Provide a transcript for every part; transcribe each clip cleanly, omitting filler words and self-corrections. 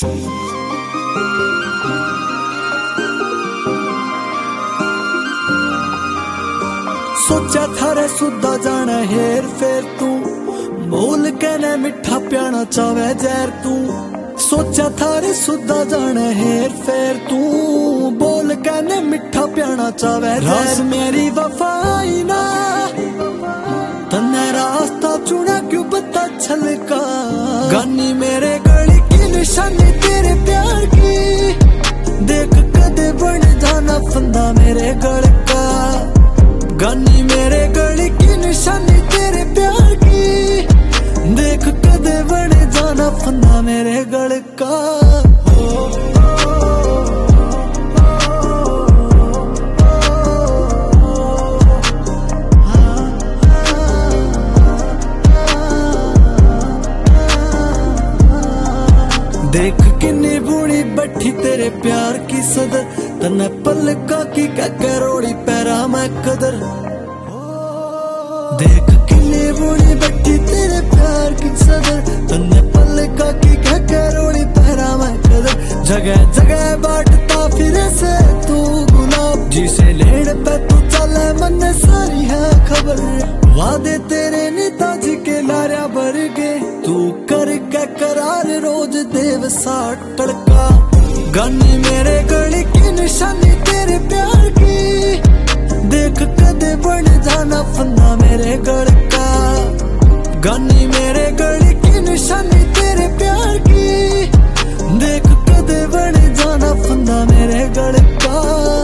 सोचा थारे सुधा जाना हेर फेर तू बोल के न मिठा प्याना चावे जहर तू। सोचा थारे सुधा जाना हेर फेर तू बोल के न मिठा प्याना चावे रस मेरी वफाई ना तन्ने रास्ता चुना क्यों पता छलका। गानी मेरे गली की निशानी तेरे प्यार की देख कदे बन जाना फंदा मेरे गल का। गानी मेरे गली की निशानी तेरे प्यार की देख कदे बन जाना फंदा मेरे गल का। देख किन्नी बूढ़ी बैठी तेरे प्यार की सदर तन्ने पलका की करोड़ी पैरा मैं कदर। देख किन्नी बूढ़ी बैठी तेरे प्यार की सदर तन्ने पलका की करोड़ी पैरा मैं कदर। जगह जगह बांटता फिरे से तू गुलाब जिसे लेने पे तू चले मन सारी है खबर। वादे तेरे नेताजी के लारिया भर गए तू कर के करार रोज देव सा टड़का। गानी मेरे गली की निशानी तेरे प्यार की देख कदे बन जाना फंदा मेरे गल का। गानी मेरे गली की निशानी तेरे प्यार की देख कदे बन जाना फंदा मेरे गल का।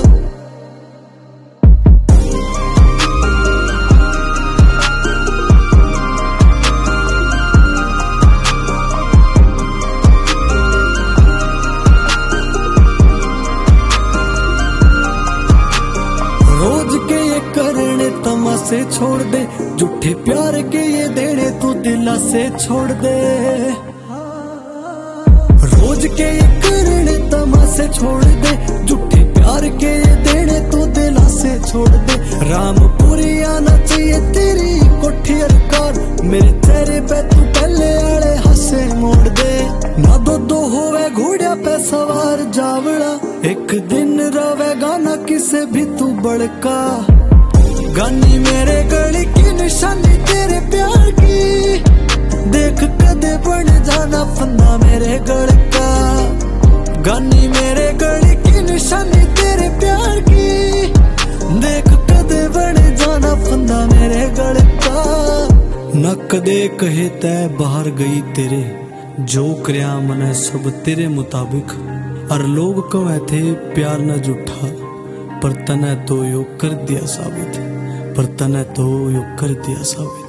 रोज के ये करने तमाशे छोड़ दे झूठे प्यार के ये देने तू दिला से छोड़ दे। रोज के ये करने तमाशे छोड़ दे झूठे प्यार के ये देने तू दिला से छोड़ दे। रामपुरी आना चाहिए तेरी कोठी अरकार मेरे चेहरे पे तू पहले आले हंसे मोड़ दे। ना दो होवे घोड़िया पे सवार जावड़ा एक दिन रवेगा ना किसे भी तू बड़का। गानी मेरे गली की निशानी तेरे प्यार की देख कदे बन जाना फंदा मेरे गल का। गानी मेरे गली की निशानी तेरे प्यार की देख कदे बन जाना फंदा मेरे गल का। न कदे कहे तै बाहर गई तेरे जो करया मने सब तेरे मुताबिक। और लोग कहे थे प्यार न झूठा पर तने तो यो कर दिया साबित। पर तने तो यो कर दिया साबित।